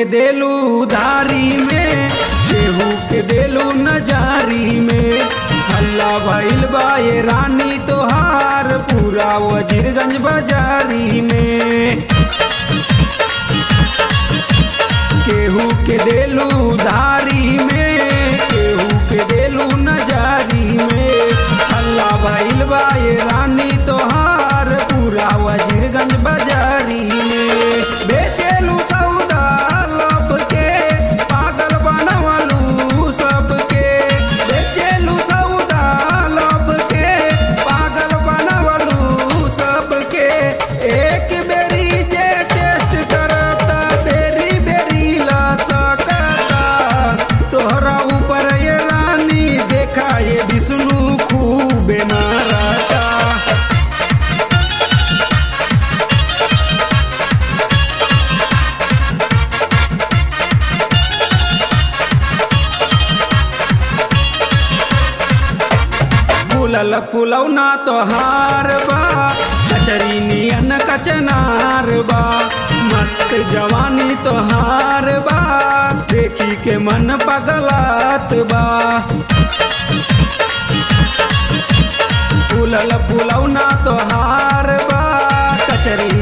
देलू उधारी में, केहू के देलू नजारी में। हल्ला भइल बा ये रानी तोहार पूरा वजीरगंज बाजारी में। केहू के देलू उधारी में, केहू के देलू नजारी में। हल्ला भइल बा ये रानी तोहार पूरा वजीरगंज बाजारी में। बेचेलू सौदा लब के पागल बनवलू सबके। बेचेलू सौदा लब के पागल बनवलू सबके। एक बेरी जे टेस्ट करता बेरी बेरी ला सकता। तोहरा ऊपर ये रानी देखा ये विष्णु खूब मारता। फूलल फुलौना तोहार बा, कचरी नियन कचनार बा। मस्त जवानी तोहार बा, देखी के मन पगलात बा। फूलल फुलौना तोहार बा, कचरी